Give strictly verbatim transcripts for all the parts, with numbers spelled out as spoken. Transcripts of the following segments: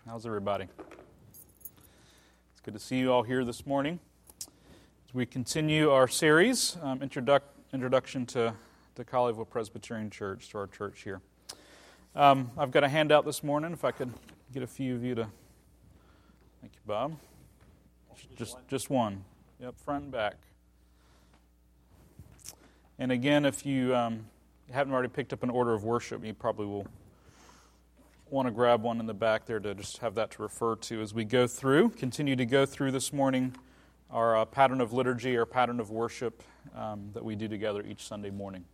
How's everybody? It's good to see you all here this morning. As we continue our series, um, introduc- introduction to, to Colleyville Presbyterian Church, to our church here. Um, I've got a handout this morning, if I could get a few of you to... Thank you, Bob. Just, just one. Yep, front and back. And again, if you um, haven't already picked up an order of worship, you probably will want to grab one in the back there to just have that to refer to as we go through. Continue to go through this morning our uh, pattern of liturgy, our pattern of worship um, that we do together each Sunday morning.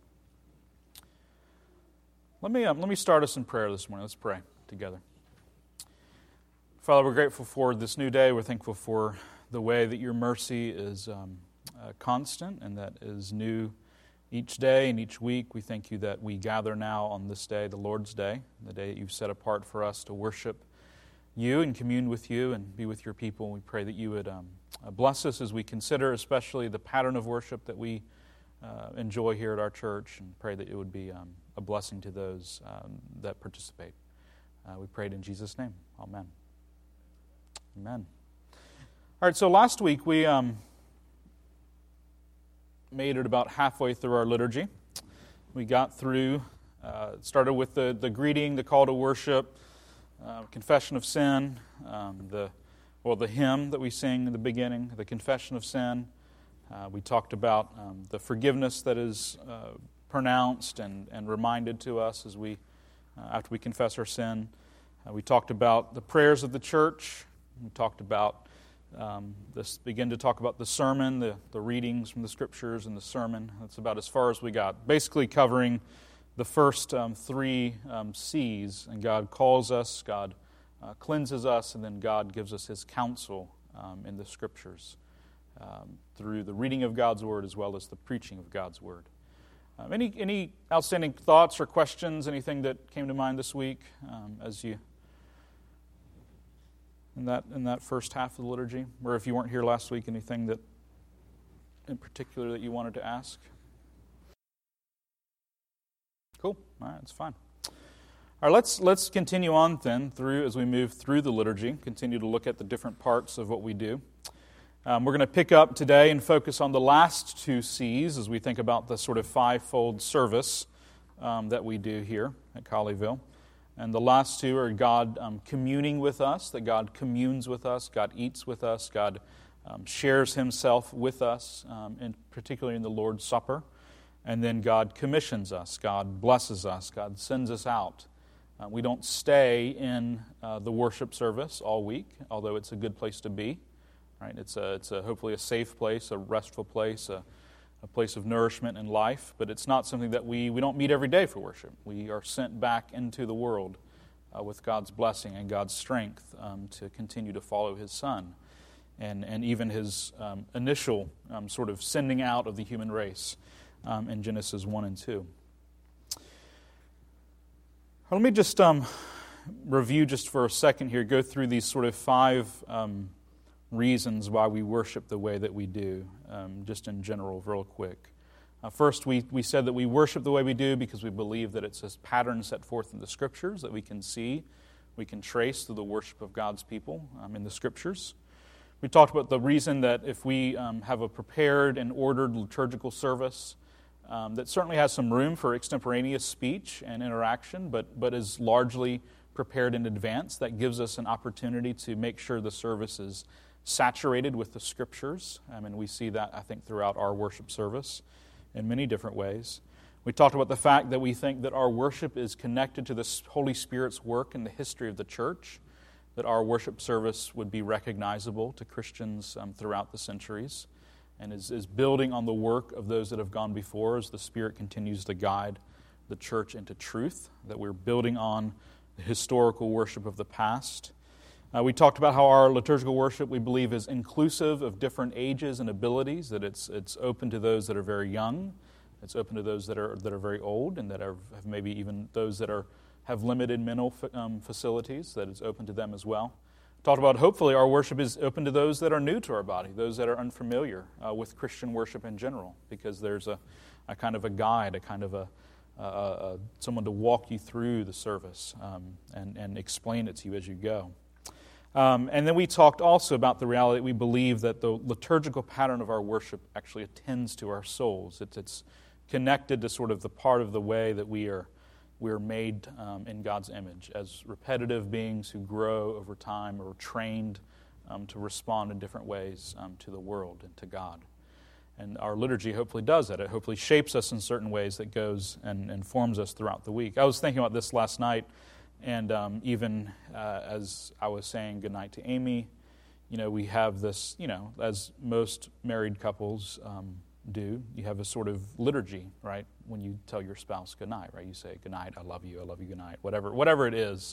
Let me um, let me start us in prayer this morning. Let's pray together. Father, we're grateful for this new day. We're thankful for the way that your mercy is um, uh, constant and that is new each day and each week. We thank you that we gather now on this day, the Lord's Day, the day that you've set apart for us to worship you and commune with you and be with your people. We pray that you would um, bless us as we consider especially the pattern of worship that we uh, enjoy here at our church, and pray that it would be um, a blessing to those um, that participate. Uh, we pray it in Jesus' name. Amen. Amen. All right, so last week we... Um, made it about halfway through our liturgy. We got through, uh, started with the, the greeting, the call to worship, uh, confession of sin, um, the well, the hymn that we sing in the beginning, the confession of sin. Uh, we talked about um, the forgiveness that is uh, pronounced and, and reminded to us as we, uh, after we confess our sin. Uh, we talked about the prayers of the church. We talked about Um, this begin to talk about the sermon, the, the readings from the Scriptures and the sermon. That's about as far as we got. Basically covering the first um, three um, C's. And God calls us, God uh, cleanses us, and then God gives us His counsel um, in the Scriptures um, through the reading of God's Word as well as the preaching of God's Word. Um, any, any outstanding thoughts or questions, anything that came to mind this week um, as you... In that in that first half of the liturgy? Or if you weren't here last week, anything that in particular that you wanted to ask? Cool. All right, that's fine. All right, let's let's continue on then through as we move through the liturgy, continue to look at the different parts of what we do. Um, we're going to pick up today and focus on the last two C's as we think about the sort of fivefold service um, that we do here at Colleyville. And the last two are God um, communing with us, that God communes with us, God eats with us, God um, shares Himself with us, um, in, particularly in the Lord's Supper. And then God commissions us, God blesses us, God sends us out. Uh, we don't stay in uh, the worship service all week, although it's a good place to be. Right? It's a, it's a hopefully a safe place, a restful place, a, a place of nourishment and life, but it's not something that we, we don't meet every day for worship. We are sent back into the world uh, with God's blessing and God's strength um, to continue to follow His Son and, and even His um, initial um, sort of sending out of the human race um, in Genesis one and two. Let me just um, review just for a second here, go through these sort of five um reasons why we worship the way that we do, um, just in general, real quick. Uh, first, we, we said that we worship the way we do because we believe that it's a pattern set forth in the Scriptures that we can see, we can trace through the worship of God's people um, in the Scriptures. We talked about the reason that if we um, have a prepared and ordered liturgical service, um, that certainly has some room for extemporaneous speech and interaction, but, but is largely prepared in advance. That gives us an opportunity to make sure the service is saturated with the Scriptures. I mean, we see that, I think, throughout our worship service in many different ways. We talked about the fact that we think that our worship is connected to the Holy Spirit's work in the history of the church, that our worship service would be recognizable to Christians um, throughout the centuries, and is, is building on the work of those that have gone before as the Spirit continues to guide the church into truth, that we're building on the historical worship of the past. Uh, we talked about how our liturgical worship, we believe, is inclusive of different ages and abilities, that it's it's open to those that are very young, it's open to those that are that are very old, and that are have maybe even those that are have limited mental um, facilities, that it's open to them as well. Talked about, hopefully, our worship is open to those that are new to our body, those that are unfamiliar uh, with Christian worship in general, because there's a, a kind of a guide, a kind of a, a, a someone to walk you through the service um, and, and explain it to you as you go. Um, and then we talked also about the reality that we believe that the liturgical pattern of our worship actually attends to our souls. It's, it's connected to sort of the part of the way that we are we are made um, in God's image as repetitive beings who grow over time or trained um, to respond in different ways um, to the world and to God. And our liturgy hopefully does that. It hopefully shapes us in certain ways that goes and informs us throughout the week. I was thinking about this last night, and um, even uh, as I was saying goodnight to Amy, you know, we have this, you know, as most married couples um, do, you have a sort of liturgy, right? When you tell your spouse goodnight, right? You say, goodnight, I love you, I love you, goodnight, whatever, whatever it is.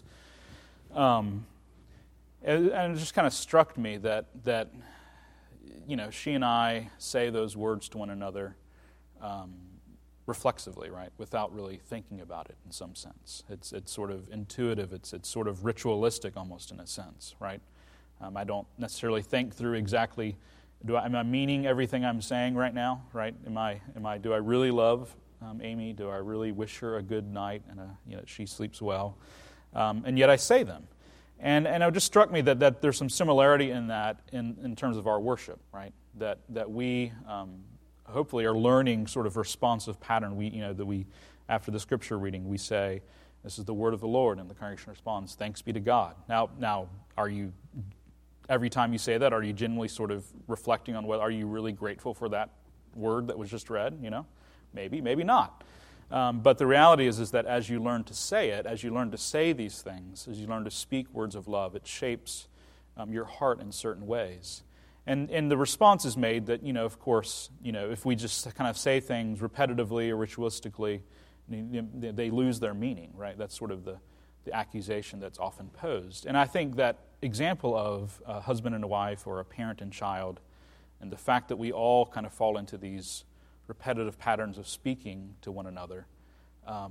Um, and, and it just kind of struck me that, that, you know, she and I say those words to one another um, reflexively, right, without really thinking about it in some sense. It's it's sort of intuitive. It's it's sort of ritualistic almost in a sense, right? Um, I don't necessarily think through exactly. Do I, am I meaning everything I'm saying right now? Right? Am I? Am I? Do I really love um, Amy? Do I really wish her a good night and a, you know, she sleeps well? Um, and yet I say them, and and it just struck me that, that there's some similarity in that in, in terms of our worship, right? That that we um, hopefully are learning sort of responsive pattern. We you know that we after the scripture reading we say, "This is the word of the Lord," and the congregation responds, "Thanks be to God." Now now are you? Every time you say that, are you genuinely sort of reflecting on what, are you really grateful for that word that was just read? You know, maybe, maybe not. Um, but the reality is, is that as you learn to say it, as you learn to say these things, as you learn to speak words of love, it shapes um, your heart in certain ways. And and the response is made that, you know, of course, you know, if we just kind of say things repetitively or ritualistically, they lose their meaning, right? That's sort of the the accusation that's often posed. And I think that example of a husband and a wife or a parent and child, and the fact that we all kind of fall into these repetitive patterns of speaking to one another, um,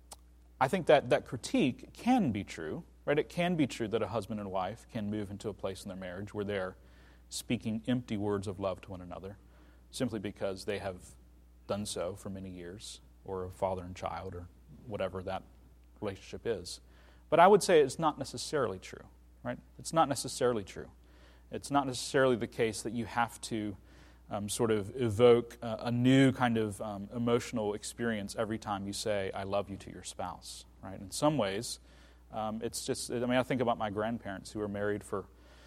I think that that critique can be true, right? It can be true that a husband and wife can move into a place in their marriage where they're speaking empty words of love to one another simply because they have done so for many years, or a father and child, or whatever that relationship is. But I would say it's not necessarily true, right? It's not necessarily true. It's not necessarily the case that you have to um, sort of evoke a, a new kind of um, emotional experience every time you say, I love you to your spouse, right? In some ways, um, it's just, I mean, I think about my grandparents who were married for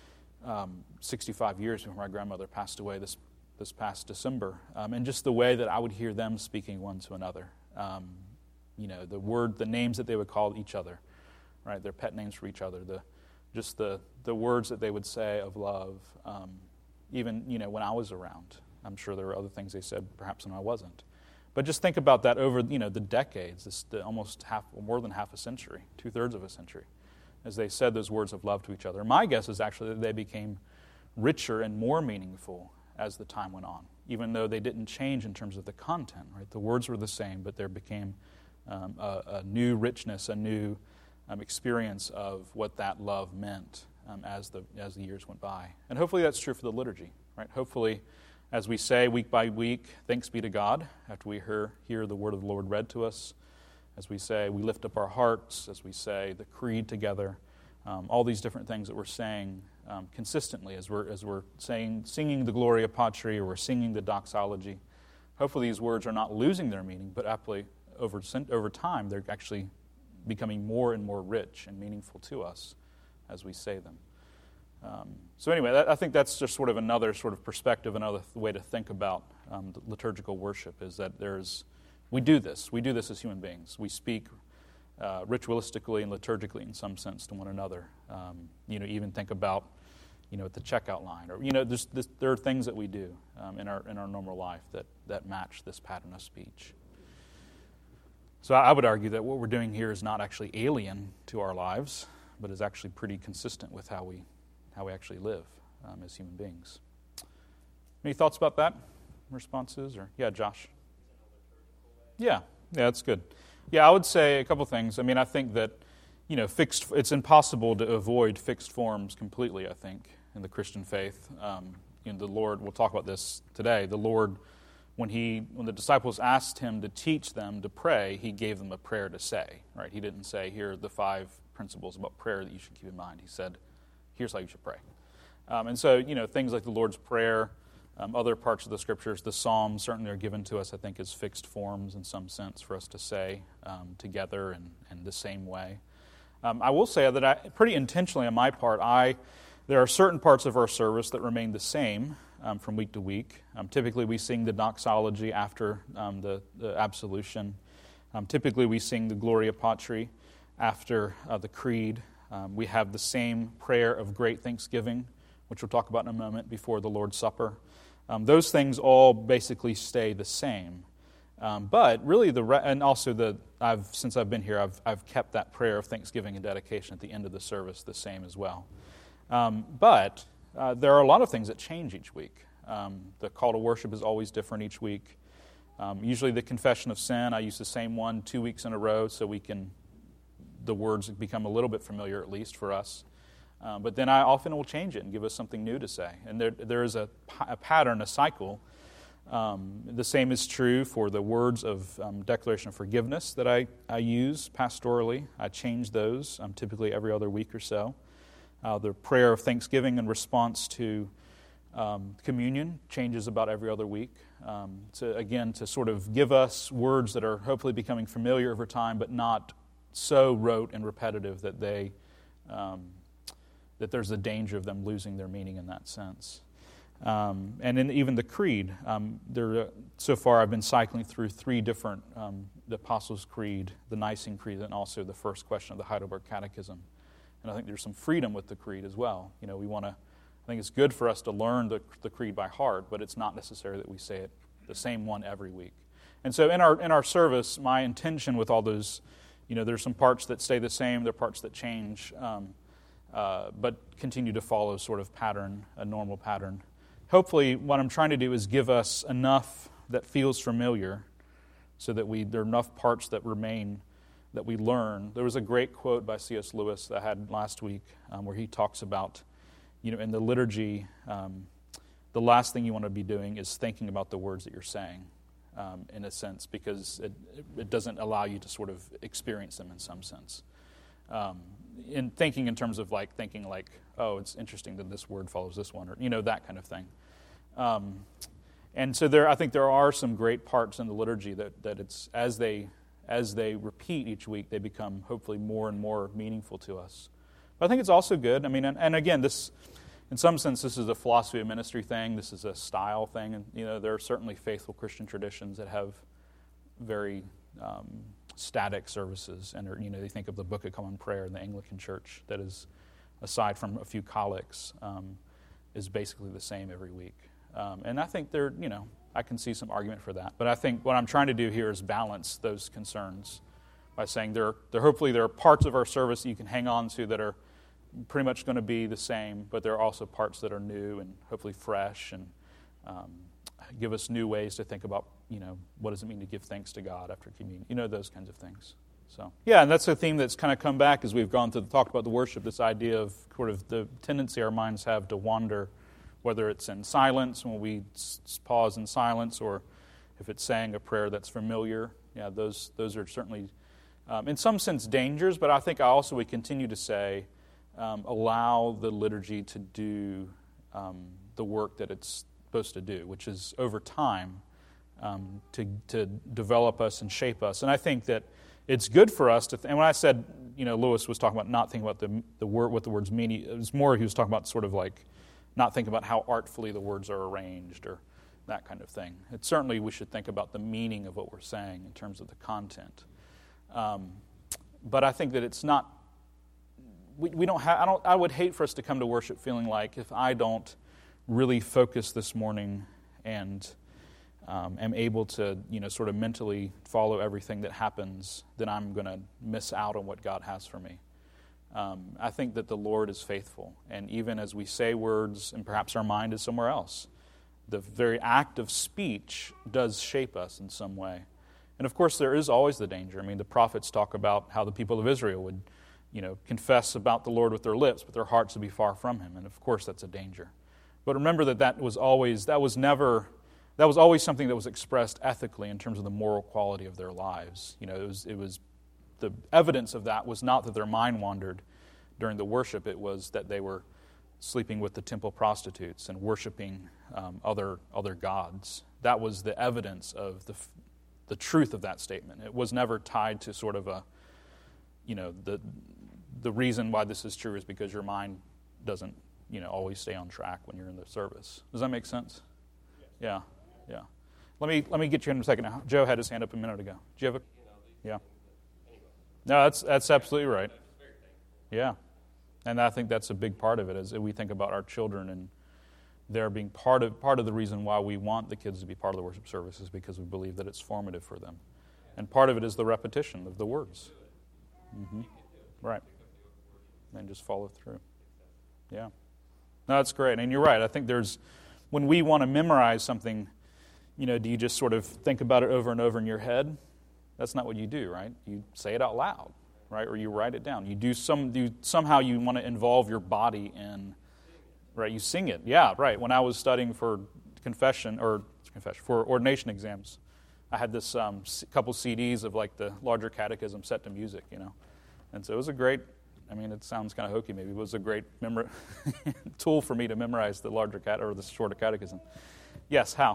um, sixty-five years before my grandmother passed away this, this past December, um, and just the way that I would hear them speaking one to another. Um, you know, the word, the names that they would call each other, right? Their pet names for each other, the just the, the words that they would say of love, um, even, you know, when I was around. I'm sure there were other things they said perhaps when I wasn't. But just think about that over, you know, the decades, this, the almost half, or more than half a century, two-thirds of a century, as they said those words of love to each other. My guess is actually that they became richer and more meaningful as the time went on, even though they didn't change in terms of the content, right? The words were the same, but there became um, a, a new richness, a new Um, experience of what that love meant um, as the as the years went by. And hopefully that's true for the liturgy, right? Hopefully, as we say week by week, thanks be to God, after we hear, hear the word of the Lord read to us, as we say we lift up our hearts, as we say the creed together, um, all these different things that we're saying um, consistently as we're as we're saying, singing the Gloria Patri, or we're singing the doxology. Hopefully these words are not losing their meaning, but aptly over over time they're actually becoming more and more rich and meaningful to us as we say them. Um, so anyway, that, I think that's just sort of another sort of perspective, another th- way to think about um, liturgical worship, is that there's, we do this. We do this as human beings. We speak uh, ritualistically and liturgically in some sense to one another. Um, you know, even think about, you know, at the checkout line, or, you know, there's, this, there are things that we do um, in our in our normal life that, that match this pattern of speech. So I would argue that what we're doing here is not actually alien to our lives, but is actually pretty consistent with how we how we actually live um, as human beings. Any thoughts about that? Responses? Or yeah, Josh? Yeah, yeah, that's good. Yeah, I would say a couple things. I mean, I think that, you know, fixed. It's impossible to avoid fixed forms completely, I think, in the Christian faith. Um, you know, the Lord, we'll talk about this today, the Lord, When he, when the disciples asked him to teach them to pray, he gave them a prayer to say, right? He didn't say, here are the five principles about prayer that you should keep in mind. He said, here's how you should pray. Um, and so, you know, things like the Lord's Prayer, um, other parts of the Scriptures, the Psalms certainly are given to us, I think, as fixed forms in some sense for us to say um, together and, and the same way. Um, I will say that I, pretty intentionally on my part, I there are certain parts of our service that remain the same um, from week to week. Um, typically we sing the doxology after um, the, the absolution. Um, typically we sing the Gloria Patri after uh, the Creed. Um, we have the same prayer of great thanksgiving, which we'll talk about in a moment, before the Lord's Supper. Um, those things all basically stay the same. Um, but really, the re- and also the I've since I've been here, I've I've kept that prayer of thanksgiving and dedication at the end of the service the same as well. Um, but uh, there are a lot of things that change each week. Um, the call to worship is always different each week. Um, usually, the confession of sin, I use the same one two weeks in a row, so we can the words become a little bit familiar, at least for us. Um, but then I often will change it and give us something new to say. And there there is a, a pattern, a cycle. Um, the same is true for the words of um, declaration of forgiveness that I, I use pastorally. I change those um, typically every other week or so. Uh, the prayer of thanksgiving in response to um, communion changes about every other week. Um, to again, to sort of give us words that are hopefully becoming familiar over time, but not so rote and repetitive that they um, that there's a danger of them losing their meaning in that sense. Um, and in even the Creed, um, there, uh, so far I've been cycling through three different, um, the Apostles' Creed, the Nicene Creed, and also the first question of the Heidelberg Catechism. And I think there's some freedom with the Creed as well. You know, we want to, I think it's good for us to learn the, the Creed by heart, but it's not necessary that we say it the same one every week. And so in our in our service, my intention with all those, you know, there's some parts that stay the same, there are parts that change, um, uh, but continue to follow sort of pattern, a normal pattern. Hopefully, what I'm trying to do is give us enough that feels familiar so that we there are enough parts that remain that we learn. There was a great quote by C S Lewis that I had last week um, where he talks about, you know, in the liturgy, um, the last thing you want to be doing is thinking about the words that you're saying, um, in a sense, because it, it doesn't allow you to sort of experience them in some sense. Um, in thinking in terms of like thinking like, oh, it's interesting that this word follows this one, or, you know, that kind of thing. Um, and so there, I think there are some great parts in the liturgy that, that it's as they as they repeat each week, they become hopefully more and more meaningful to us. But I think it's also good. I mean, and, and again, this, in some sense, this is a philosophy of ministry thing. This is a style thing, and you know, there are certainly faithful Christian traditions that have very um, static services, and you know, you think of the Book of Common Prayer in the Anglican Church that is, aside from a few collects, um, is basically the same every week. Um, and I think there, you know, I can see some argument for that. But I think what I'm trying to do here is balance those concerns by saying there, there hopefully there are parts of our service that you can hang on to that are pretty much going to be the same, but there are also parts that are new and hopefully fresh and um, give us new ways to think about, you know, what does it mean to give thanks to God after communion? You know, those kinds of things. So, yeah, and that's a theme that's kind of come back as we've gone through the talk about the worship, this idea of sort of the tendency our minds have to wander, whether it's in silence, when we s- pause in silence, or if it's saying a prayer that's familiar. Yeah, those those are certainly, um, in some sense, dangers, but I think I also would continue to say, um, allow the liturgy to do um, the work that it's supposed to do, which is, over time, um, to, to develop us and shape us. And I think that it's good for us to, th- and when I said, you know, Lewis was talking about not thinking about the the word, what the words mean, it was more he was talking about sort of like, not think about how artfully the words are arranged or that kind of thing. It certainly we should think about the meaning of what we're saying in terms of the content. Um, but I think that it's not. We, we don't have. I don't. I would hate for us to come to worship feeling like if I don't really focus this morning and um, am able to, you know, sort of mentally follow everything that happens, then I'm going to miss out on what God has for me. Um, I think that the Lord is faithful, and even as we say words and perhaps our mind is somewhere else, the very act of speech does shape us in some way. And of course there is always the danger. I mean, the prophets talk about how the people of Israel would, you know, confess about the Lord with their lips, but their hearts would be far from Him, and of course that's a danger. But remember that that was always, that was never, that was always something that was expressed ethically in terms of the moral quality of their lives. You know, it was, it was the evidence of that was not that their mind wandered during the worship. It was that they were sleeping with the temple prostitutes and worshiping um, other other gods. That was the evidence of the the truth of that statement. It was never tied to sort of a, you know, the the reason why this is true is because your mind doesn't, you know, always stay on track when you're in the service. Does that make sense? Yeah, yeah. Let me let me get you in a second. Now, Joe had his hand up a minute ago. Do you have a? Yeah. No, that's that's absolutely right. Yeah, and I think that's a big part of it as we think about our children and they're being part of part of the reason why we want the kids to be part of the worship service is because we believe that it's formative for them, and part of it is the repetition of the words. Mm-hmm. Right, and just follow through. Yeah, no, that's great, and you're right. I think there's when we want to memorize something. You know, do you just sort of think about it over and over in your head? That's not what you do, right? You say it out loud, right? Or you write it down. You do some. You, somehow you want to involve your body in, right? You sing it. Yeah, right. When I was studying for confession or confession for ordination exams, I had this um, couple C Ds of like the larger catechism set to music, you know, and so it was a great. I mean, it sounds kind of hokey, maybe. It was a great memor- tool for me to memorize the larger cat or the shorter catechism. Yes, how?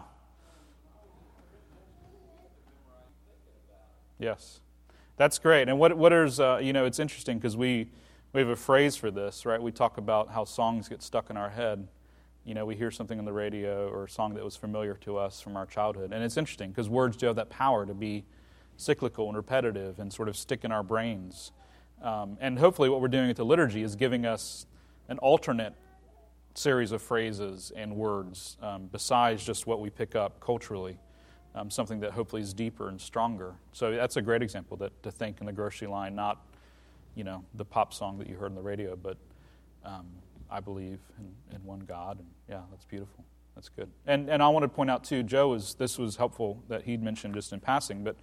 Yes, that's great. And what what is uh, you know, it's interesting because we we have a phrase for this, right? We talk about how songs get stuck in our head. You know, we hear something on the radio or a song that was familiar to us from our childhood, and it's interesting because words do have that power to be cyclical and repetitive and sort of stick in our brains. Um, and hopefully, what we're doing at the liturgy is giving us an alternate series of phrases and words um, besides just what we pick up culturally. Um, something that hopefully is deeper and stronger. So that's a great example that to think in the grocery line, not, you know, the pop song that you heard on the radio, but um, I believe in, in one God. And yeah, that's beautiful. That's good. And and I want to point out too, Joe is this was helpful that he'd mentioned just in passing, but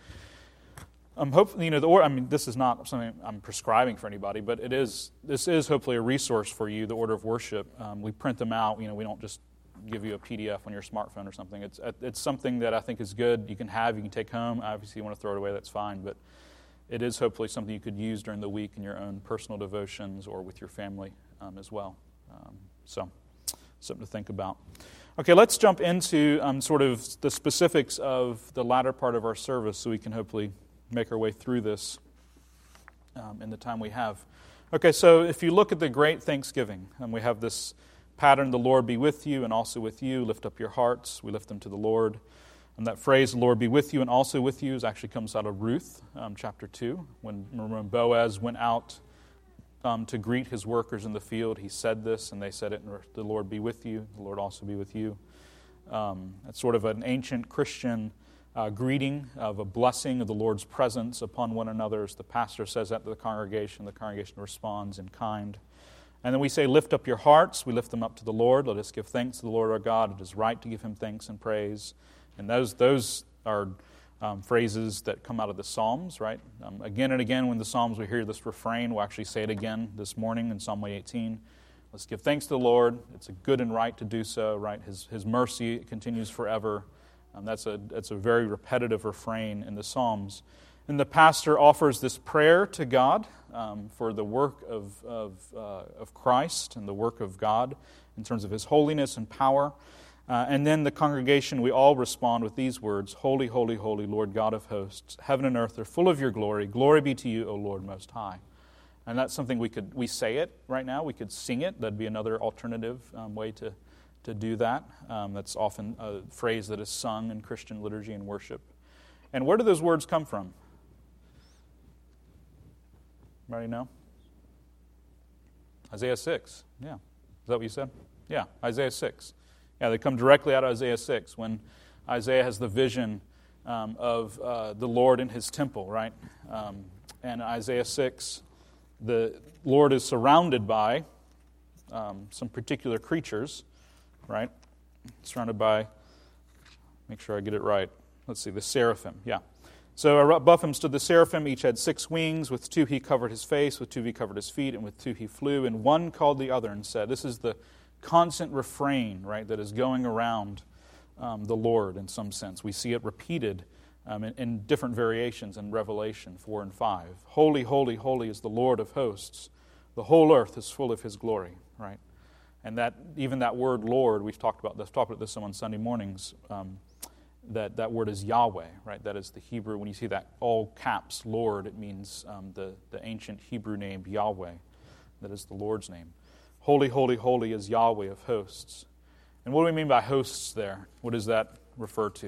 um, hopefully, you know, the or I mean, this is not something I'm prescribing for anybody, but it is. This is hopefully a resource for you. The order of worship. Um, we print them out. You know, we don't just give you a P D F on your smartphone or something. It's it's something that I think is good. You can have, you can take home. Obviously, you want to throw it away, that's fine. But it is hopefully something you could use during the week in your own personal devotions or with your family um, as well. Um, so, something to think about. Okay, let's jump into um, sort of the specifics of the latter part of our service so we can hopefully make our way through this um, in the time we have. Okay, so if you look at the Great Thanksgiving, and we have this pattern, the Lord be with you and also with you. Lift up your hearts. We lift them to the Lord. And that phrase, the Lord be with you and also with you, is actually comes out of Ruth, um, chapter two. When, when Boaz went out um, to greet his workers in the field, he said this, and they said it, the Lord be with you, the Lord also be with you. Um, it's sort of an ancient Christian uh, greeting of a blessing of the Lord's presence upon one another. As the pastor says that to the congregation, the congregation responds in kind. And then we say, lift up your hearts. We lift them up to the Lord. Let us give thanks to the Lord our God. It is right to give him thanks and praise. And those those are um, phrases that come out of the Psalms, right? Um, again and again when the Psalms, we hear this refrain. We'll actually say it again this morning in Psalm one eighteen. Let's give thanks to the Lord. It's a good and right to do so, right? His His mercy continues forever. Um, that's a that's a very repetitive refrain in the Psalms. And the pastor offers this prayer to God um, for the work of of, uh, of Christ and the work of God in terms of His holiness and power. Uh, and then the congregation, we all respond with these words, Holy, holy, holy, Lord God of hosts, heaven and earth are full of your glory. Glory be to you, O Lord Most High. And that's something we could, we say it right now. We could sing it. That'd be another alternative um, way to, to do that. Um, that's often a phrase that is sung in Christian liturgy and worship. And where do those words come from? Anybody know? Isaiah six. Yeah. Is that what you said? Yeah, Isaiah six. Yeah, they come directly out of Isaiah six when Isaiah has the vision um, of uh, the Lord in His temple, right? Um, and Isaiah six, the Lord is surrounded by um, some particular creatures, right? Surrounded by, make sure I get it right. Let's see, the seraphim, yeah. So above him stood the seraphim. Each had six wings. With two he covered his face, with two he covered his feet, and with two he flew. And one called the other and said, this is the constant refrain, right, that is going around um, the Lord in some sense. We see it repeated um, in, in different variations in Revelation four and five. Holy, holy, holy is the Lord of hosts. The whole earth is full of His glory, right? And that even that word Lord, we've talked about this, talked about this some on Sunday mornings, um, that, that word is Yahweh, right? That is the Hebrew. When you see that all caps Lord, it means um, the, the ancient Hebrew name Yahweh. That is the Lord's name. Holy, holy, holy is Yahweh of hosts. And what do we mean by hosts there? What does that refer to?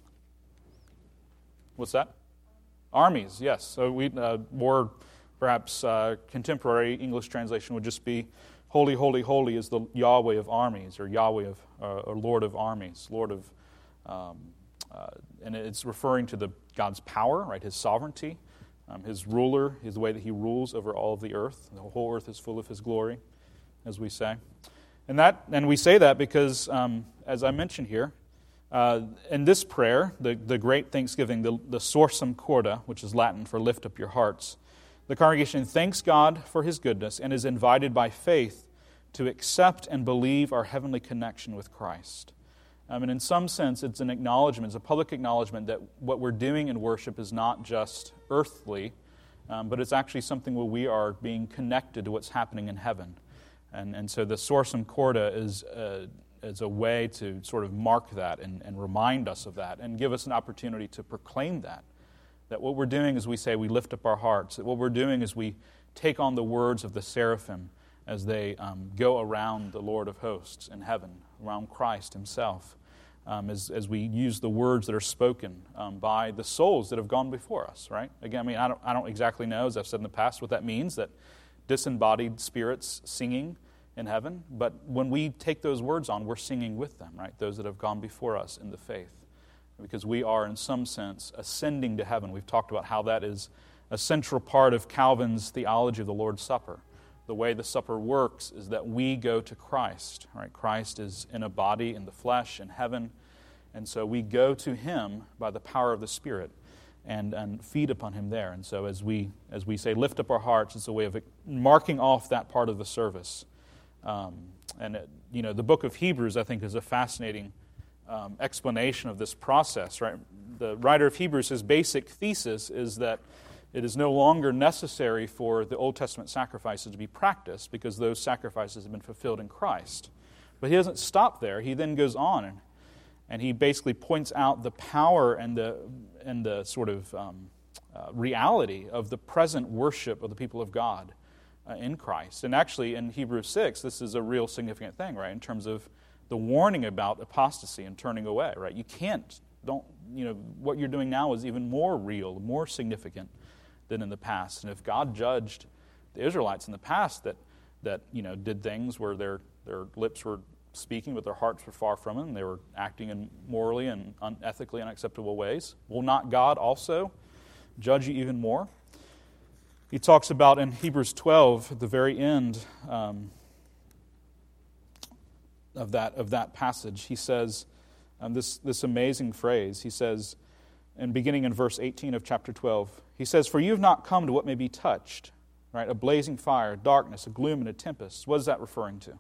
What's that? Armies, yes. So we uh, more perhaps uh, contemporary English translation would just be holy, holy, holy is the Yahweh of armies, or Yahweh of uh, or Lord of armies, Lord of, um, uh, and it's referring to the God's power, right? His sovereignty, um, His ruler, His way that He rules over all of the earth. The whole earth is full of His glory, as we say, and that and we say that because, um, as I mentioned here, uh, in this prayer, the the great Thanksgiving, the the Sursum Corda, which is Latin for lift up your hearts. The congregation thanks God for His goodness and is invited by faith to accept and believe our heavenly connection with Christ. Um, and in some sense, it's an acknowledgement, it's a public acknowledgement that what we're doing in worship is not just earthly, um, but it's actually something where we are being connected to what's happening in heaven. And, and so the Sursum Corda is, uh, is a way to sort of mark that and, and remind us of that and give us an opportunity to proclaim that. That what we're doing is we say we lift up our hearts. That what we're doing is we take on the words of the seraphim as they um, go around the Lord of hosts in heaven, around Christ Himself, um, as, as we use the words that are spoken um, by the souls that have gone before us, right? Again, I mean, I don't, I don't exactly know, as I've said in the past, what that means, that disembodied spirits singing in heaven. But when we take those words on, we're singing with them, right? Those that have gone before us in the faith. Because we are, in some sense, ascending to heaven. We've talked about how that is a central part of Calvin's theology of the Lord's Supper. The way the supper works is that we go to Christ. Right? Christ is in a body, in the flesh, in heaven. And so we go to Him by the power of the Spirit and, and feed upon Him there. And so as we as we say, lift up our hearts, it's a way of marking off that part of the service. Um, and, it, you know, the book of Hebrews, I think, is a fascinating Um, explanation of this process, right? The writer of Hebrews, his basic thesis is that it is no longer necessary for the Old Testament sacrifices to be practiced because those sacrifices have been fulfilled in Christ. But he doesn't stop there. He then goes on and, and he basically points out the power and the and the sort of um, uh, reality of the present worship of the people of God uh, in Christ. And actually, in Hebrews six, this is a real significant thing, right? In terms of the warning about apostasy and turning away, right? You can't, don't, you know, what you're doing now is even more real, more significant than in the past. And if God judged the Israelites in the past that, that you know, did things where their, their lips were speaking but their hearts were far from Him, they were acting in morally and unethically unacceptable ways, will not God also judge you even more? He talks about in Hebrews twelve, at the very end, um, of that of that passage, he says um, this this amazing phrase. He says, and beginning in verse eighteen of chapter twelve, he says, "For you have not come to what may be touched," right? A blazing fire, darkness, a gloom, and a tempest. What is that referring to?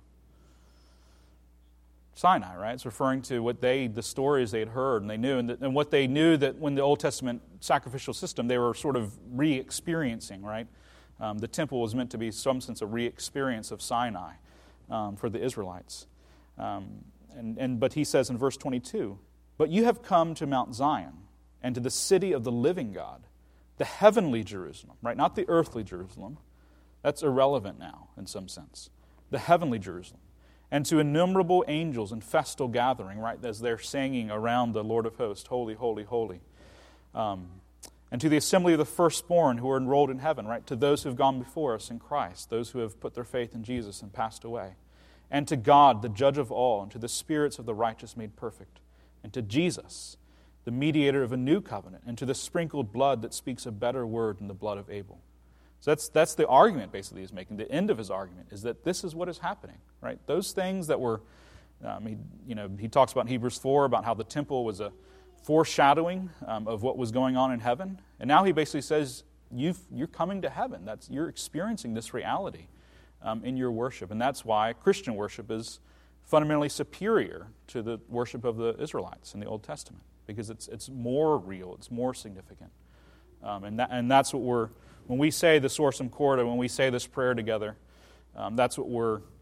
Sinai, right? It's referring to what they, the stories they had heard and they knew, and, that, and what they knew that when the Old Testament sacrificial system, they were sort of re-experiencing, right? Um, the temple was meant to be some sense a re-experience of Sinai um, for the Israelites. Um, and, and but he says in verse twenty-two, "But you have come to Mount Zion and to the city of the living God, the heavenly Jerusalem," right? Not the earthly Jerusalem. That's irrelevant now in some sense. The heavenly Jerusalem. "And to innumerable angels in festal gathering," right? As they're singing around the Lord of hosts, "Holy, holy, holy." Um, "and to the assembly of the firstborn who are enrolled in heaven," right? To those who have gone before us in Christ, those who have put their faith in Jesus and passed away. "And to God, the judge of all, and to the spirits of the righteous made perfect, and to Jesus, the mediator of a new covenant, and to the sprinkled blood that speaks a better word than the blood of Abel." So that's that's the argument basically he's making. The end of his argument is that this is what is happening, right? Those things that were, um, he, you know, he talks about in Hebrews four about how the temple was a foreshadowing um, of what was going on in heaven, and now he basically says you've, you're coming to heaven. That's you're experiencing this reality um, in your worship, and that's why Christian worship is fundamentally superior to the worship of the Israelites in the Old Testament, because it's it's more real, it's more significant, um, and that and that's what we're. When we say the Sursum Corda, when we say this prayer together, um, that's what we're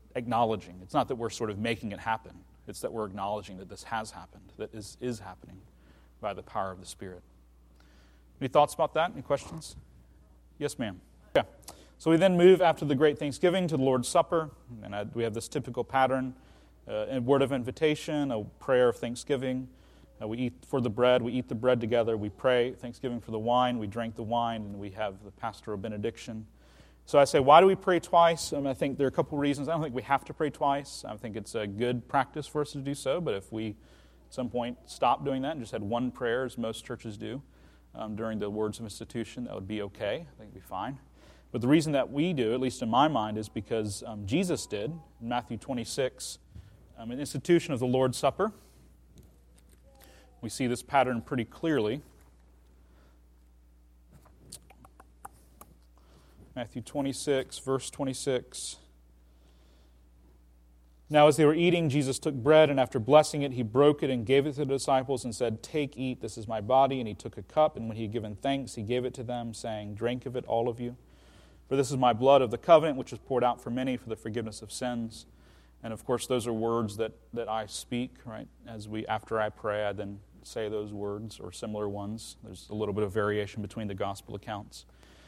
acknowledging. It's not that we're sort of making it happen. It's that we're acknowledging that this has happened, that is, is happening by the power of the Spirit. Any thoughts about that? Any questions? Yes, ma'am. Yeah. So we then move after the Great Thanksgiving to the Lord's Supper, and I, we have this typical pattern, uh, a word of invitation, a prayer of thanksgiving. Uh, we eat for the bread, we eat the bread together, we pray thanksgiving for the wine, we drink the wine, and we have the pastoral benediction. So I say, why do we pray twice? Um, I think there are a couple reasons. I don't think we have to pray twice. I think it's a good practice for us to do so, but if we at some point stopped doing that and just had one prayer, as most churches do, um, during the words of institution, that would be okay. I think it would be fine. But the reason that we do, at least in my mind, is because um, Jesus did, in Matthew twenty-six, um, an institution of the Lord's Supper. We see this pattern pretty clearly. Matthew twenty-six, verse twenty-six. Now as they were eating, Jesus took bread, and after blessing it, he broke it and gave it to the disciples and said, "Take, eat, this is my body." And he took a cup, and when he had given thanks, he gave it to them, saying, "Drink of it, all of you. For this is my blood of the covenant, which is poured out for many for the forgiveness of sins." And of course, those are words that, that I speak, right? As we, after I pray, I then say those words or similar ones. There's a little bit of variation between the gospel accounts.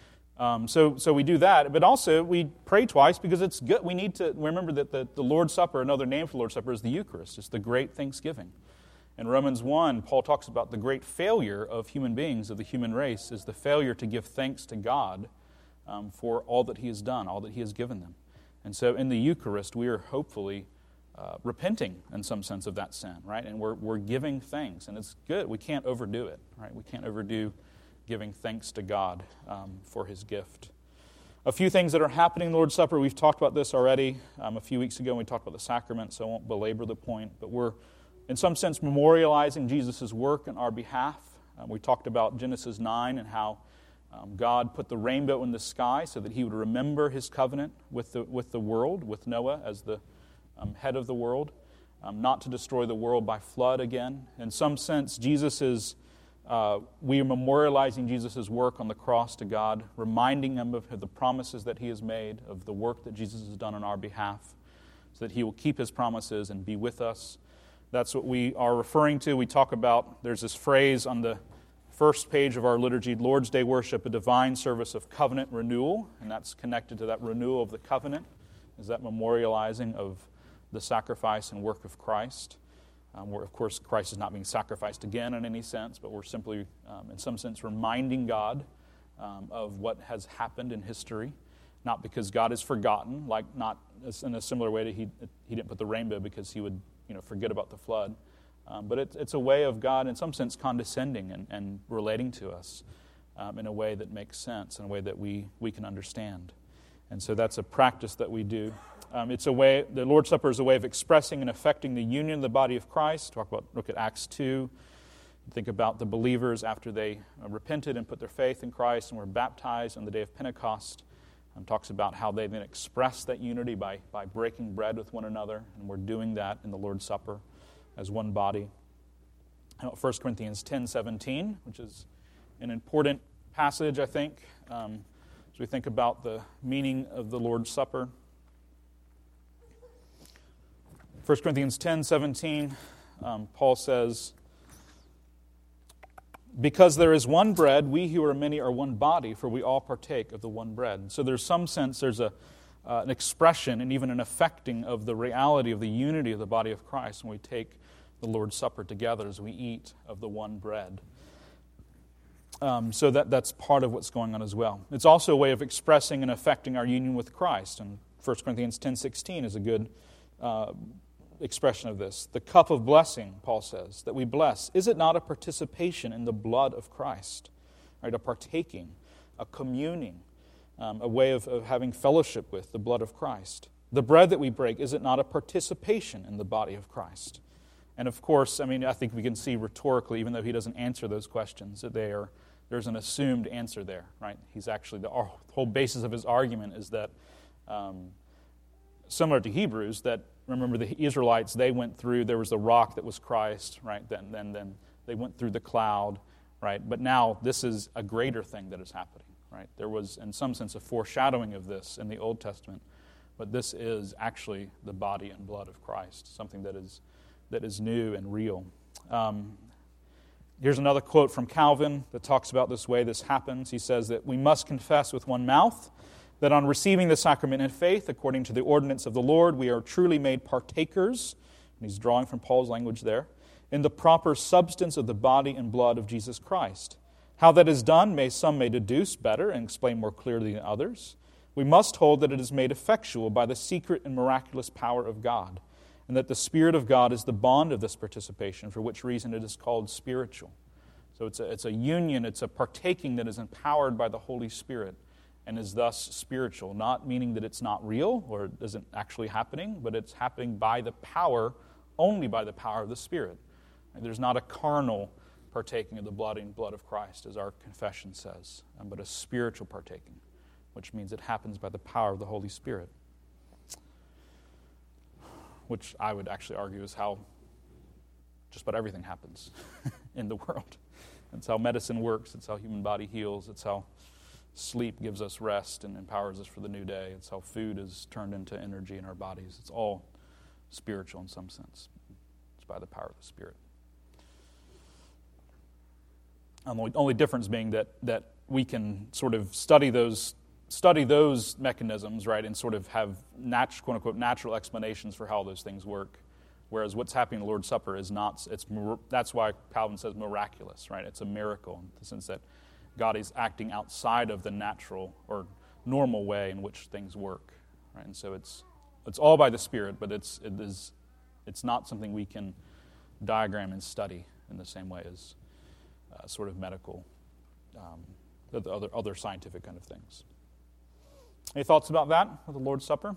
Um, so, so we do that, but also we pray twice because it's good. We need to remember that the, the Lord's Supper, another name for the Lord's Supper, is the Eucharist. It's the great thanksgiving. In Romans one, Paul talks about the great failure of human beings, of the human race, is the failure to give thanks to God um, for all that He has done, all that He has given them. And so in the Eucharist, we are hopefully uh, repenting in some sense of that sin, right? And we're we're giving thanks, and it's good. We can't overdo it, right? We can't overdo giving thanks to God um, for His gift. A few things that are happening in the Lord's Supper, we've talked about this already um, a few weeks ago when we talked about the sacrament, so I won't belabor the point, but we're in some sense memorializing Jesus' work on our behalf. Um, we talked about Genesis nine and how um, God put the rainbow in the sky so that He would remember His covenant with the, with the world, with Noah as the um, head of the world, um, not to destroy the world by flood again. In some sense, Jesus is Uh, we are memorializing Jesus' work on the cross to God, reminding Him of the promises that He has made, of the work that Jesus has done on our behalf, so that He will keep His promises and be with us. That's what we are referring to. We talk about, there's this phrase on the first page of our liturgy, Lord's Day worship, a divine service of covenant renewal, and that's connected to that renewal of the covenant, is that memorializing of the sacrifice and work of Christ. Um, where, of course, Christ is not being sacrificed again in any sense, but we're simply, um, in some sense, reminding God um, of what has happened in history, not because God is forgotten, like not in a similar way that He He didn't put the rainbow because He would, you know, forget about the flood, um, but it, it's a way of God, in some sense, condescending and, and relating to us um, in a way that makes sense, in a way that we we can understand, and so that's a practice that we do. Um, it's a way. The Lord's Supper is a way of expressing and affecting the union of the body of Christ. Talk about. Look at Acts two. Think about the believers after they uh, repented and put their faith in Christ and were baptized on the day of Pentecost. Um, talks about how they then express that unity by by breaking bread with one another, and we're doing that in the Lord's Supper as one body. First Corinthians ten seventeen, which is an important passage, I think, um, as we think about the meaning of the Lord's Supper. First Corinthians ten seventeen, um, Paul says, "Because there is one bread, we who are many are one body, for we all partake of the one bread." So there's some sense, there's a uh, an expression and even an affecting of the reality of the unity of the body of Christ when we take the Lord's Supper together as we eat of the one bread. Um, so that, that's part of what's going on as well. It's also a way of expressing and affecting our union with Christ. And First Corinthians ten sixteen is a good uh, expression of this. The cup of blessing, Paul says, that we bless, is it not a participation in the blood of Christ? Right, a partaking, a communing, um, a way of, of having fellowship with the blood of Christ. The bread that we break, is it not a participation in the body of Christ? And of course, I mean, I think we can see rhetorically, even though he doesn't answer those questions, that they are, there's an assumed answer there, right? He's actually, the whole basis of his argument is that, um, similar to Hebrews, that, remember the Israelites, they went through, there was the rock that was Christ, right? Then, then, then they went through the cloud, right? But now this is a greater thing that is happening, right? There was, in some sense, a foreshadowing of this in the Old Testament, But this is actually the body and blood of Christ, something that is that is new and real. Um, here's another quote from Calvin that talks about this way this happens. He says that we must confess with one mouth that on receiving the sacrament in faith, according to the ordinance of the Lord, we are truly made partakers, and he's drawing from Paul's language there, in the proper substance of the body and blood of Jesus Christ. How that is done, may some may deduce better and explain more clearly than others. We must hold that it is made effectual by the secret and miraculous power of God, and that the Spirit of God is the bond of this participation, for which reason it is called spiritual. So it's a, it's a union, it's a partaking that is empowered by the Holy Spirit and is thus spiritual, not meaning that it's not real or it isn't actually happening, but it's happening by the power, only by the power of the Spirit. And there's not a carnal partaking of the blood and blood of Christ, as our confession says, but a spiritual partaking, which means it happens by the power of the Holy Spirit, which I would actually argue is how just about everything happens in the world. It's how medicine works. It's how human body heals. It's how sleep gives us rest and empowers us for the new day. It's how food is turned into energy in our bodies. It's all spiritual in some sense. It's by the power of the Spirit. Um, the only, only difference being that that we can sort of study those study those mechanisms, right, and sort of have nat- quote unquote natural explanations for how those things work. Whereas what's happening in the Lord's Supper is not. It's that's why Calvin says miraculous, right? It's a miracle in the sense that God is acting outside of the natural or normal way in which things work, right? And so it's it's all by the Spirit, but it's it is it's not something we can diagram and study in the same way as uh, sort of medical, um, the other other scientific kind of things. Any thoughts about that with the Lord's Supper?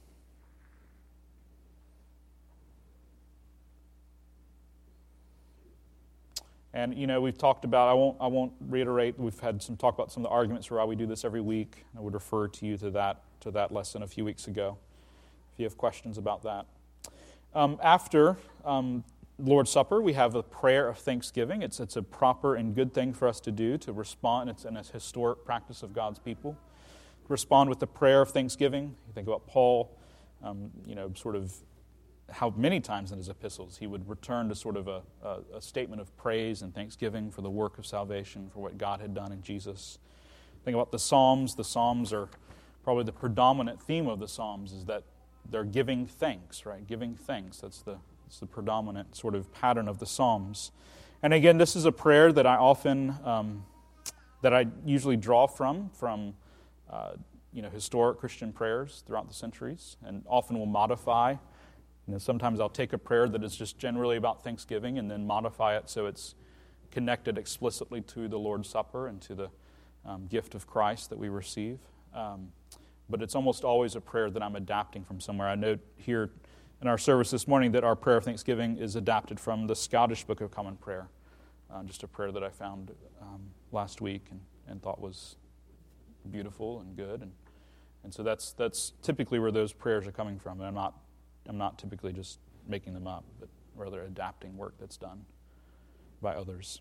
And, you know, we've talked about, I won't I won't reiterate, we've had some talk about some of the arguments for why we do this every week. I would refer to you to that to that lesson a few weeks ago, if you have questions about that. Um, after um, Lord's Supper, we have a prayer of thanksgiving. It's, it's a proper and good thing for us to do, to respond. It's an a historic practice of God's people. Respond with the prayer of thanksgiving. You think about Paul, um, you know, sort of how many times in his epistles he would return to sort of a, a, a statement of praise and thanksgiving for the work of salvation, for what God had done in Jesus. Think about the Psalms. The Psalms are probably the predominant theme of the Psalms is that they're giving thanks, right? Giving thanks. That's the, that's the predominant sort of pattern of the Psalms. And again, this is a prayer that I often, um, that I usually draw from, from uh, you know, historic Christian prayers throughout the centuries, and often will modify. You know, sometimes I'll take a prayer that is just generally about Thanksgiving and then modify it so it's connected explicitly to the Lord's Supper and to the um, gift of Christ that we receive. Um, but it's almost always a prayer that I'm adapting from somewhere. I note here in our service this morning that our prayer of Thanksgiving is adapted from the Scottish Book of Common Prayer, uh, just a prayer that I found um, last week and, and thought was beautiful and good. And, and so that's that's typically where those prayers are coming from. And I'm not I'm not typically just making them up, but rather adapting work that's done by others.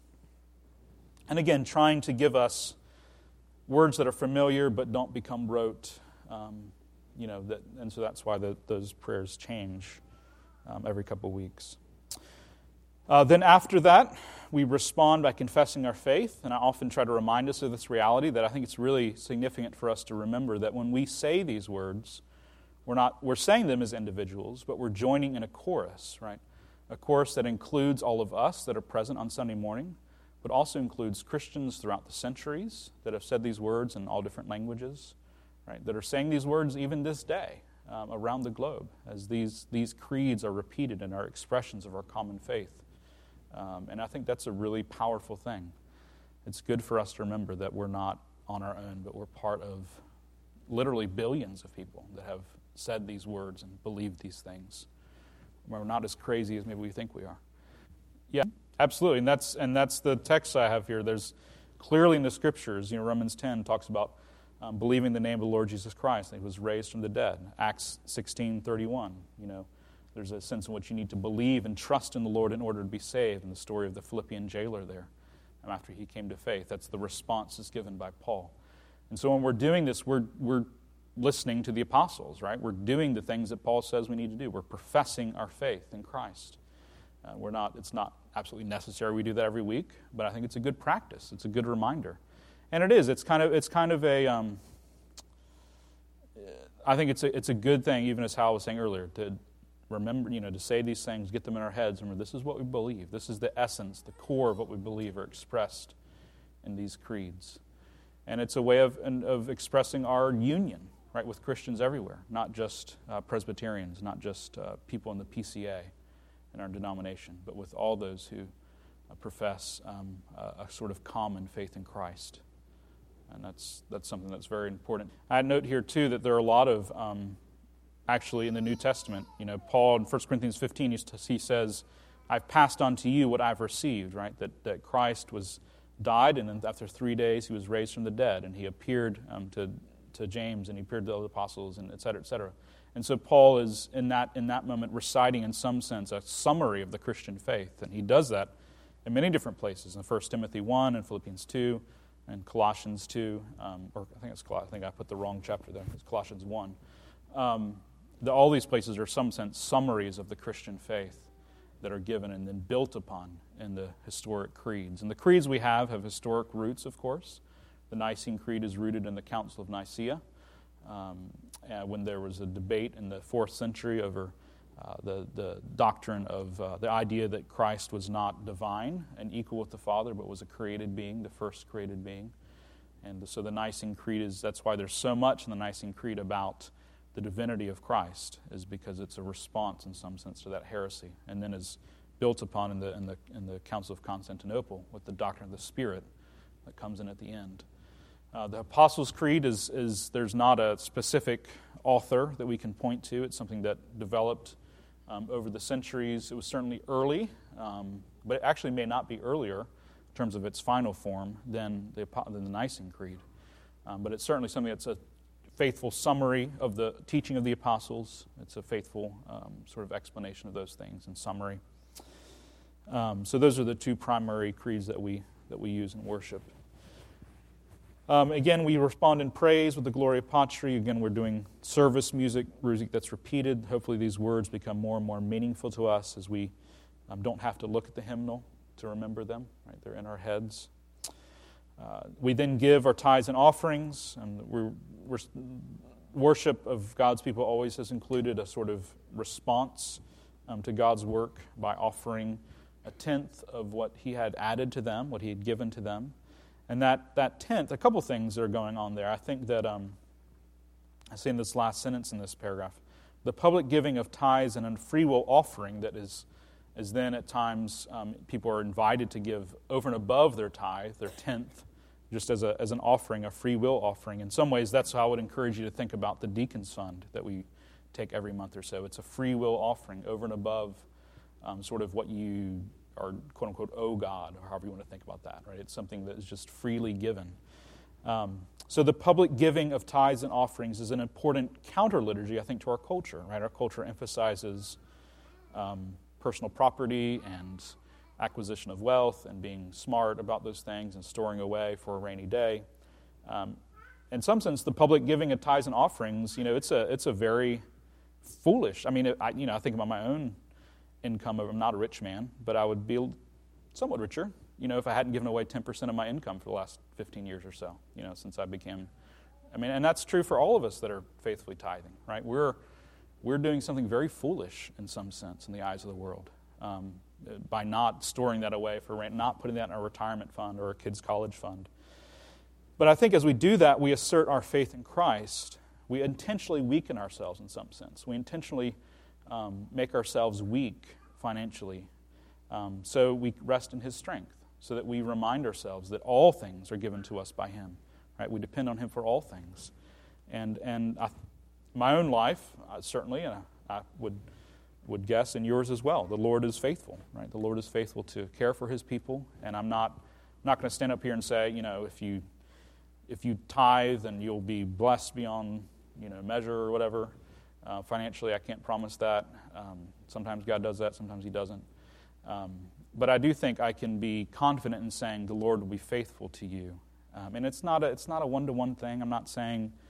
And again, trying to give us words that are familiar but don't become rote. Um, you know, that, and so that's why the, those prayers change um, every couple weeks. Uh, then after that, we respond by confessing our faith, and I often try to remind us of this reality that I think it's really significant for us to remember that when we say these words, We're not we're saying them as individuals, but we're joining in a chorus, right? A chorus that includes all of us that are present on Sunday morning, but also includes Christians throughout the centuries that have said these words in all different languages, right? That are saying these words even this day um, around the globe as these, these creeds are repeated and are expressions of our common faith. Um, and I think that's a really powerful thing. It's good for us to remember that we're not on our own, but we're part of literally billions of people that have said these words and believed these things. We're not as crazy as maybe we think we are. Yeah, absolutely. And that's and that's the text I have here. There's clearly in the Scriptures, you know, Romans ten talks about um, believing the name of the Lord Jesus Christ, that He was raised from the dead. Acts sixteen thirty-one, you know, there's a sense in which you need to believe and trust in the Lord in order to be saved. And the story of the Philippian jailer there, um, after he came to faith, that's the response that's given by Paul. And so when we're doing this, we're we're listening to the apostles, right? We're doing the things that Paul says we need to do. We're professing our faith in Christ. Uh, we're not. It's not absolutely necessary we do that every week, but I think it's a good practice. It's a good reminder, and it is. It's kind of. It's kind of a. Um, I think it's a. It's a good thing, even as Hal was saying earlier, to remember, you know, to say these things, get them in our heads. Remember, this is what we believe. This is the essence, the core of what we believe are expressed in these creeds, and it's a way of of expressing our union, right, with Christians everywhere, not just uh, Presbyterians, not just uh, people in the P C A. In our denomination, but with all those who uh, profess um, a, a sort of common faith in Christ. And that's that's something that's very important. I'd note here, too, that there are a lot of, um, actually in the New Testament, you know, Paul in First Corinthians fifteen, he says, I've passed on to you what I've received, right? That, that Christ was died, and then after three days he was raised from the dead, and he appeared um, to, to James, and he appeared to the apostles, and et cetera, et cetera. And so Paul is, in that in that moment, reciting, in some sense, a summary of the Christian faith. And he does that in many different places, in First Timothy one, and Philippians two, and Colossians two, um, or I think it's I think I put the wrong chapter there. It's Colossians one. Um, the, all these places are, in some sense, summaries of the Christian faith that are given and then built upon in the historic creeds. And the creeds we have have historic roots, of course. The Nicene Creed is rooted in the Council of Nicaea. Um, uh, when there was a debate in the fourth century over uh, the, the doctrine of uh, the idea that Christ was not divine and equal with the Father, but was a created being, the first created being. And so the Nicene Creed is, that's why there's so much in the Nicene Creed about the divinity of Christ, is because it's a response in some sense to that heresy, and then is built upon in the, in the, in the Council of Constantinople with the doctrine of the Spirit that comes in at the end. Uh, the Apostles' Creed is, is, there's not a specific author that we can point to. It's something that developed um, over the centuries. It was certainly early, um, but it actually may not be earlier in terms of its final form than the, than the Nicene Creed. Um, but it's certainly something that's a faithful summary of the teaching of the apostles. It's a faithful um, sort of explanation of those things and summary. Um, so those are the two primary creeds that we that we use in worship. Um, again, we respond in praise with the Gloria Patri. Again, we're doing service music, music that's repeated. Hopefully these words become more and more meaningful to us as we um, don't have to look at the hymnal to remember them. Right, they're in our heads. Uh, we then give our tithes and offerings, and we're, we're, worship of God's people always has included a sort of response um, to God's work by offering a tenth of what He had added to them, what He had given to them. And that, that tenth, a couple things are going on there. I think that, um, I say in this last sentence in this paragraph, the public giving of tithes and a free will offering that is, is then at times um, people are invited to give over and above their tithe, their tenth, just as, a, as an offering, a free will offering. In some ways, that's how I would encourage you to think about the Deacons Fund that we take every month or so. It's a free will offering over and above um, sort of what you or quote-unquote owe God, or however you want to think about that, right? It's something that is just freely given. Um, so the public giving of tithes and offerings is an important counter-liturgy, I think, to our culture, right? Our culture emphasizes um, personal property and acquisition of wealth and being smart about those things and storing away for a rainy day. Um, in some sense, the public giving of tithes and offerings, you know, it's a it's a very foolish, I mean, I, you know, I think about my own income. I'm not a rich man, but I would be somewhat richer, you know, if I hadn't given away ten percent of my income for the last fifteen years or so, you know, since I became, I mean, and that's true for all of us that are faithfully tithing, right? We're we're doing something very foolish in some sense in the eyes of the world um, by not storing that away for rent, not putting that in a retirement fund or a kid's college fund. But I think as we do that, we assert our faith in Christ. We intentionally weaken ourselves in some sense. We intentionally Um, make ourselves weak financially, um, so we rest in His strength, so that we remind ourselves that all things are given to us by Him. Right? We depend on Him for all things, and and I, my own life uh, certainly, and I, I would would guess, and yours as well. The Lord is faithful. Right? The Lord is faithful to care for His people, and I'm not I'm not going to stand up here and say, you know, if you if you tithe, then you'll be blessed beyond you know measure or whatever. Uh, financially, I can't promise that. Um, sometimes God does that, sometimes He doesn't. Um, but I do think I can be confident in saying the Lord will be faithful to you. Um, and it's not a, it's not a one-to-one thing. I'm not saying,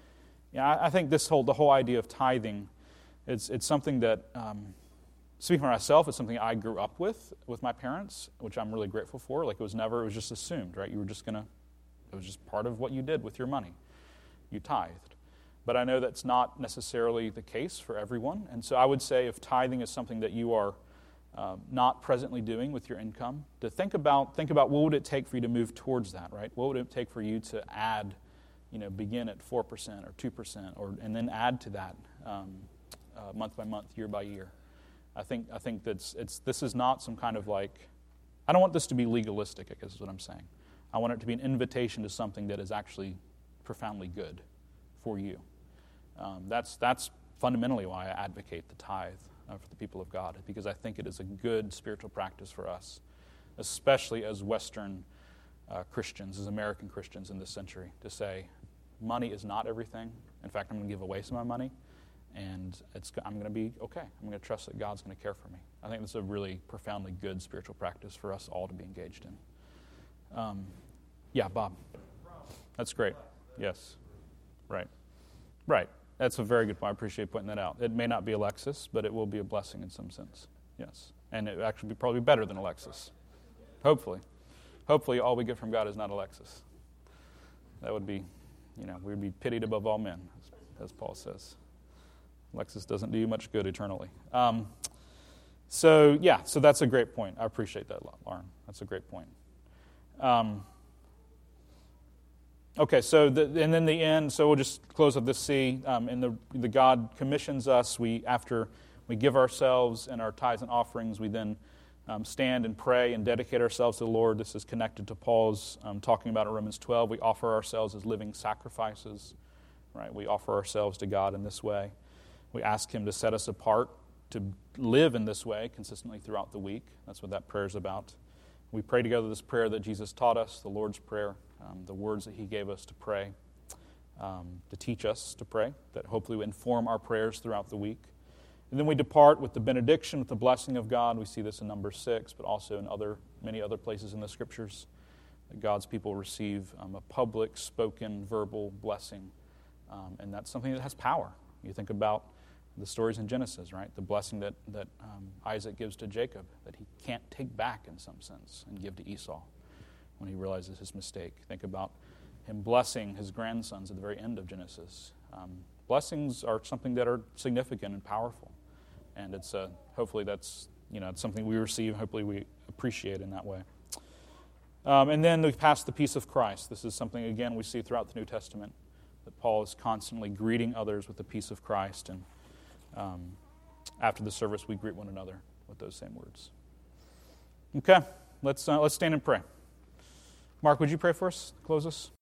Yeah, I, I think this whole the whole idea of tithing, it's it's something that, um, speaking for myself, it's something I grew up with with my parents, which I'm really grateful for. Like it was never, it was just assumed, right? You were just gonna, it was just part of what you did with your money. You tithed. But I know that's not necessarily the case for everyone. And so I would say if tithing is something that you are uh, not presently doing with your income, to think about think about what would it take for you to move towards that, right? What would it take for you to add, you know, begin at four percent or two percent, or and then add to that um, uh, month by month, year by year. I think I think that's it's this is not some kind of like, I don't want this to be legalistic, I guess is what I'm saying. I want it to be an invitation to something that is actually profoundly good for you. Um, that's that's fundamentally why I advocate the tithe uh, for the people of God, because I think it is a good spiritual practice for us, especially as Western uh, Christians, as American Christians in this century, to say, money is not everything. In fact, I'm going to give away some of my money, and it's, I'm going to be okay. I'm going to trust that God's going to care for me. I think that's a really profoundly good spiritual practice for us all to be engaged in. Um, yeah, Bob. That's great. Yes. Right. Right. That's a very good point. I appreciate pointing that out. It may not be Alexis, but it will be a blessing in some sense. Yes. And it will actually be probably better than Alexis. Hopefully. Hopefully all we get from God is not Alexis. That would be, you know, we would be pitied above all men, as, as Paul says. Alexis doesn't do you much good eternally. Um, so, yeah, so that's a great point. I appreciate that, Lauren. That's a great point. Um, okay, so, the, and then the end, so we'll just close with this C. Um, and the, the God commissions us. We, after we give ourselves and our tithes and offerings, we then um, stand and pray and dedicate ourselves to the Lord. This is connected to Paul's um, talking about in Romans twelve. We offer ourselves as living sacrifices, right? We offer ourselves to God in this way. We ask Him to set us apart, to live in this way consistently throughout the week. That's what that prayer is about. We pray together this prayer that Jesus taught us, the Lord's Prayer, um, the words that He gave us to pray, um, to teach us to pray, that hopefully will inform our prayers throughout the week. And then we depart with the benediction, with the blessing of God. We see this in number six, but also in other many other places in the Scriptures, that God's people receive um, a public, spoken, verbal blessing. Um, and that's something that has power. You think about the stories in Genesis, right? The blessing that, that um, Isaac gives to Jacob, that he can't take back in some sense and give to Esau when he realizes his mistake. Think about him blessing his grandsons at the very end of Genesis. Um, blessings are something that are significant and powerful. And it's uh, hopefully that's, you know, it's something we receive, hopefully we appreciate in that way. Um, and then we pass the peace of Christ. This is something, again, we see throughout the New Testament, that Paul is constantly greeting others with the peace of Christ. And um, after the service, we greet one another with those same words. Okay, let's uh, let's stand and pray. Mark, would you pray for us? Close us.